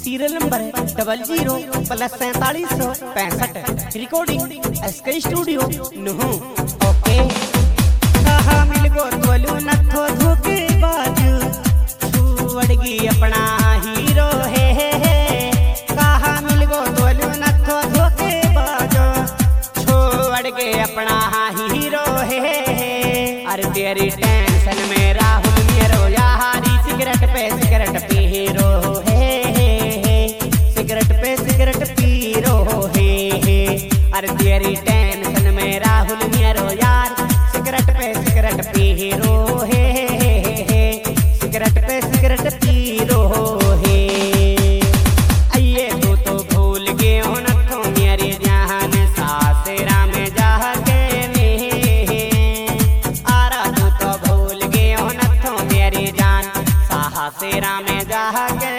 Serial number 00+4765 recording SK studio Nuh. Okay कहा मिल गो तोलू नथो धोके बाजू छुड़गी अपना हीरो है कहा मिल गो तोलू नथो धोके बाजू छुड़गे अपना हीरो है। अरे तेरी टेंशन में राहुल मेरो यारी सिगरेट पे हीरो है सिगरेट पी रो है। अरे तेरी टेंशन में राहुल मेरो यार सिगरेट पी रो है सिगरेट पी रो है। आइए तो भूल गए हो न तो मेरी जान सासरा में जाके आरा तो भूल गए हो न तो मेरी जान सासरा में जाके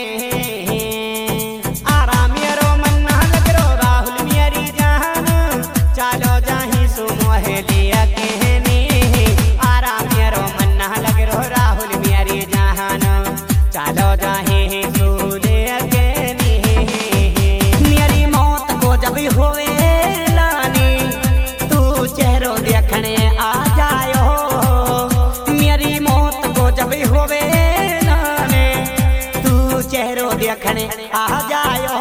देखने आ जायो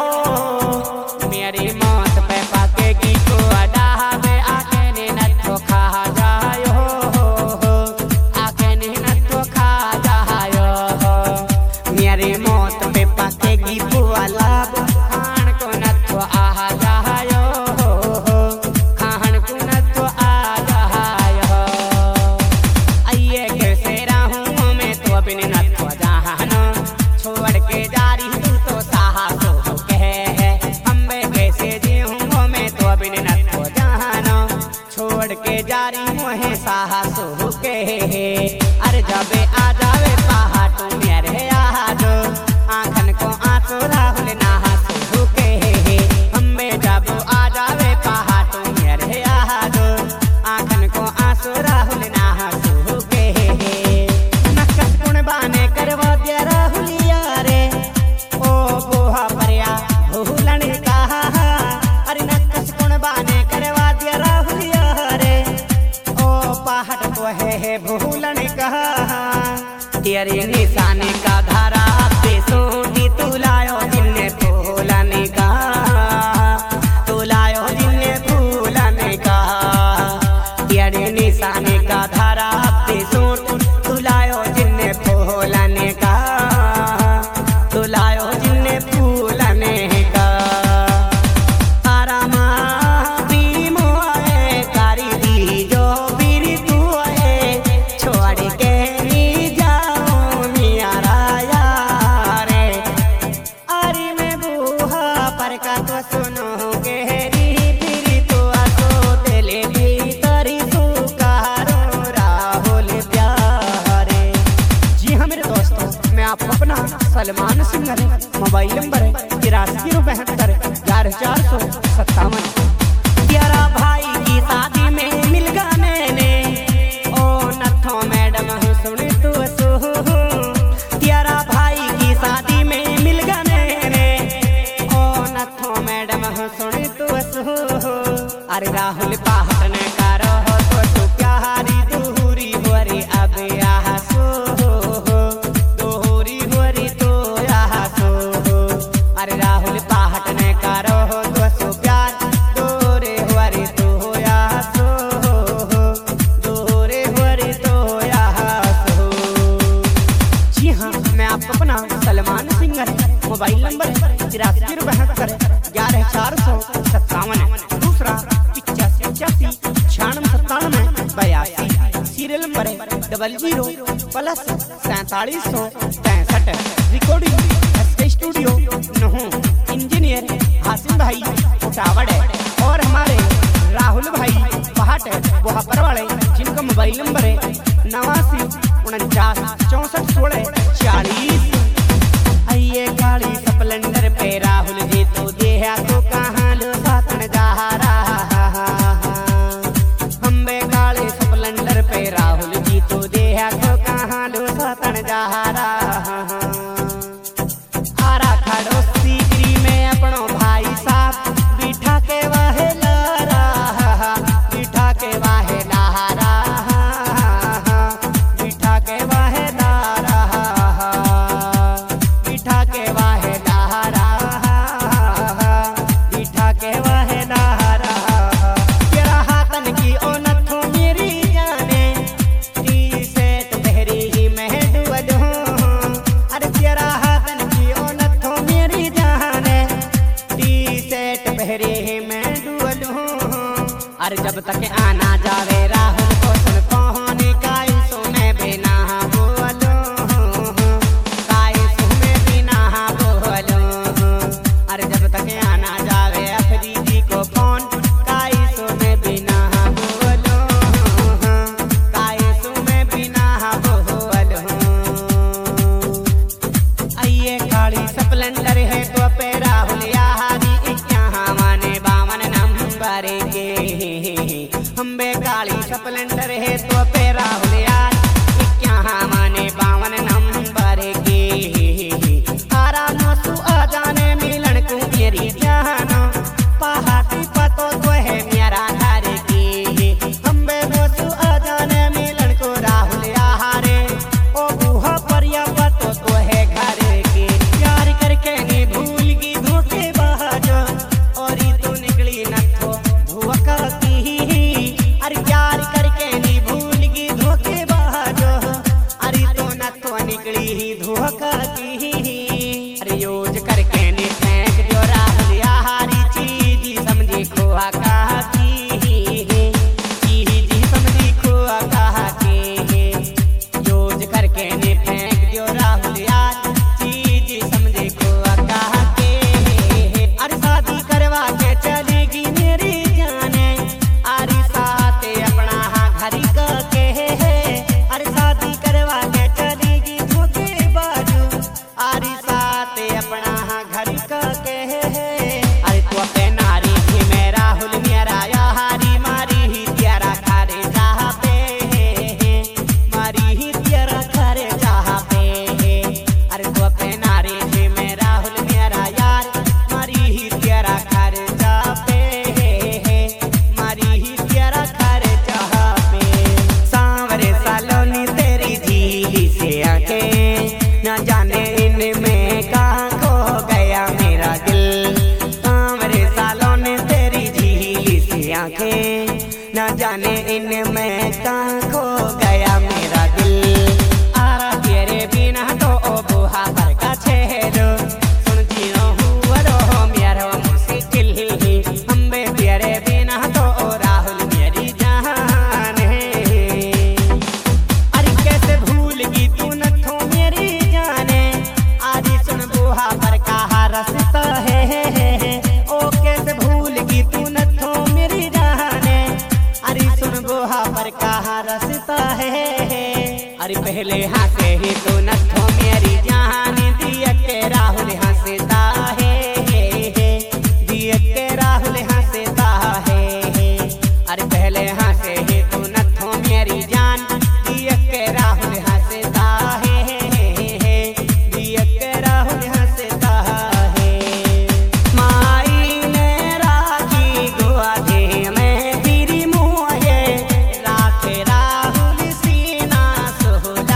मेरी मौत पे पाकेगी को अड़ा में आके ने नथो खा जायो आके ने नथो खा जायो मेरी मौत पे पाकेगी को अलाब खान को नथो आ जायो खान को नथो आ जायो। आइए कैसे रहूं मैं तो बिन नथो जानो छोड़ के जा रही तो साहस हो कहे है हम्बे कैसे जीऊं मैं तो बिन नथो जानो छोड़ के जा रही मोहे साहस हो कहे है। अरे जबे आ जावे पहाड़ मेरे याद आंखन को आंसू राहुल नाहस हो कहे है हम्बे जब आ जावे पहाड़ मेरे याद आंखन को आंसू राहुल नाहस हो कहे है। नक्कस गुण बाने करवा दिया राहुल यारे ओ बोहा परिया भूलन कहा। अरे नक्कस गुण बाने करवा दिया राहुल यारे ओ पहाड़ को है भूलन कहा। तेरे निशाने का धारा पे सोटी तू लायो जिन्ने भूलन का तू लायो जिन्ने भूलन का तेरे निशाने का धारा पे सोटी तू लायो जिन्ने भूलन का तू लायो जिन्ने भूलन का। आरामा प्रीमो आए कारी दी जो बीरी तू आए छोड़ के नी जाओ मियारा यारे। अरे मैं बूहा पर का तो सुनो गहरी फिरी तो आसो तेले भी तरी सुकारो राहुल प्यारे। जी हाँ मेरे दोस्तों मैं आपको अपना सलमान सिंह मोबाइल नंबर 8372111457 तेरा भाई की शादी में मिल गा मैंने ओ नथो मैडम सुनी तू सो तेरा भाई की शादी में मिल गा मैंने ओ नथो मैडम सुनी तू सो। अरे राहुल पहाड़ ने करो तो तू प्यारी दूरी हो रे अब यहाँ सो दूरी हो रे तो यहाँ सो। अरे राहुल पहाड़ ने करो तो सो प्यार दूरे हो रे तो यहाँ सो दूरे हो रे तो यहाँ सो। जी हाँ मैं आपको अपना सलमान सिंह मोबाइल नंबर 8372111457 दूसरा 8585969782 serial number 00+4765 recording SK studio Nuh. Engineer Hashim भाई उठावड़ और हमारे राहुल भाई पहाड़ बोहापर वाले जिनका मोबाइल नंबर है 8949641640। आइए गाड़ी स्प्लेंडर पे राहुल जी तो देहा तो कहाँ लो सातन जा रहा हम्बे गाड़ी स्प्लेंडर पे राहुल जी तो देहा तो कहाँ लो सातन जा रहा आरा खड़ो अरे जब तक आना जावे राहुल को सुन पहुने काई सो मैं बिना बोलो काई सो मैं बिना बोलो अरे जब तक आना जावे अफरीदी को फोन काई सो मैं बिना बोलो काई सो मैं बिना बोलो आइए काली स्प्लेंडर है तो पे राहुल यारी यहाँ माने 52 नंबर के हम बेकाली स्प्लेंडर है तो पे राहुल यार यहाँ माने 52 नंबर के आराम सु आ जाने मिलन को मेरी जानो पहाड़ी पतो तो है मेरा घर की हम बेसु आ जाने मिलन को राहुल यारे ओ बुहा परिया पतो तो है घर के प्यार करके नहीं भूल गई धोखे बाजो और ये तो निकली न तो धोखा की अरे प्यार करके नहीं भूल गई धोखे बाजो अरे तो न तो निकली ही धोखा की अरे यूज करके नहीं फेंक जो राहुल यारी चीज समझी खोआ कहा चीज समझी खोआ कहा के यूज करके नहीं फेंक जो राहुल यार चीज समझे खोआ कहा के अरे शादी करवा के चलेगी मेरी जाने अरे साथ अपना घर का के अरे शादी करवा के चलेगी धोखे बाजू अरे साथ अपना घर का के अरे तू अपने नारी थी मैं राहुल मेरा यारी मारी ही तेरा खारे जहाँ पे मारी ही तेरा खारे जहाँ पे अरे तू अपने नारी थी मैं राहुल मेरा यार मारी ही तेरा खारे जहाँ पे मारी ही तेरा खारे जहाँ पे सांवरे सालोनी तेरी झीली से आंखें न जाने इनमें कहाँ खो गया मेरा दिल सांवरे सालोनी तेरी झीली से आंखें न जाने इनमें कहाँ खो गया मेरा दिल आरा तेरे बिना तो ओ बुहा पर का छेलो सुन जीरो हुआ रो मेरा मुश्किल हम बे तेरे बिना तो ओ राहुल मेरी जान है अरे कैसे भूल गई तू न तो मेरी जाने आदि सुन बुहा पर कहा रसता है ओ कैसे भूल गई तू न तो मेरी जाने अरे सुन बुहा पर कहा रसता है अरे पहले हंसे ही तू न तो मेरी जान दिया के राहुल हंसता है दिया के राहुल हंसता है अरे पहले हंसे ही तू न तो मेरी जान दिया के राहुल हंसता है दिया के राहुल हंसता है माई ने राखी गुआ दे मैं तेरी मुँह राखे राहुल सीना सोहला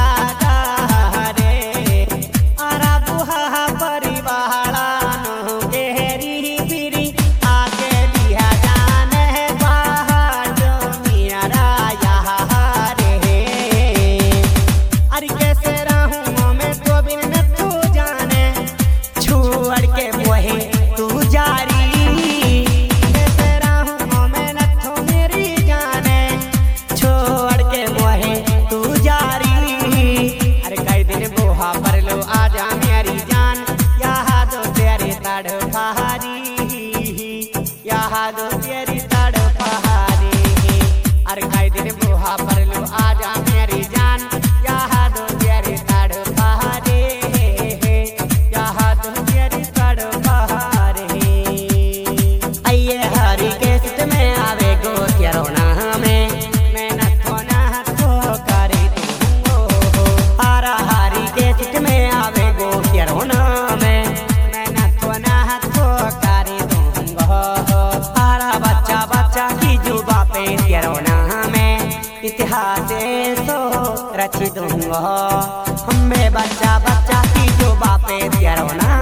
रे आरा बुहा परिवारा नो गेरी बिरी आगे लिया जान है बाहर जो मेरा यहाँ रे अरे कैसे रहूँ मैं तो बिन न तू जाने छोड़ के मोहे तू जारी कैसे रहूँ मैं न तो मेरी जाने छोड़ के मोहे तू जारी अरे कई दिन बुहा पर लो आजा मेरी जान यहाँ दो तेरी तड़ पहाड़ी यहाँ दो तेरी तड़ पहाड़ी अरे कई दिन बुहा पर लो आजा मेरी जान यहाँ दो तेरी तड़ पहाड़ी यहाँ दो तेरी तड़ पहाड़ी आइए हरी केस्ट में आवे गो तेरोना में मैं न तो करे तू आरा हरी केस्ट में आवे गो तेरोना में मैं न तो करे दूंगा आरा बच्चा बच्चा की जुबा पे तेरोना में इतिहास सो रच दूंगा हमें बच्चा बच्चा की जुबा पे तेरोना